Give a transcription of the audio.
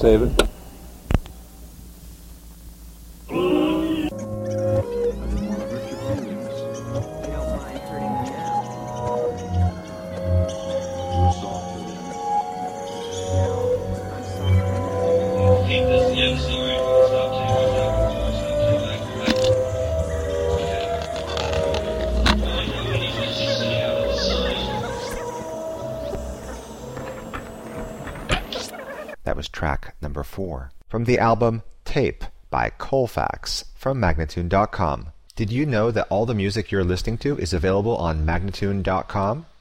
Save it. That was track number 4 from the album Tape by Colfax from Magnatune.com. Did you know that all the music you're listening to is available on Magnatune.com?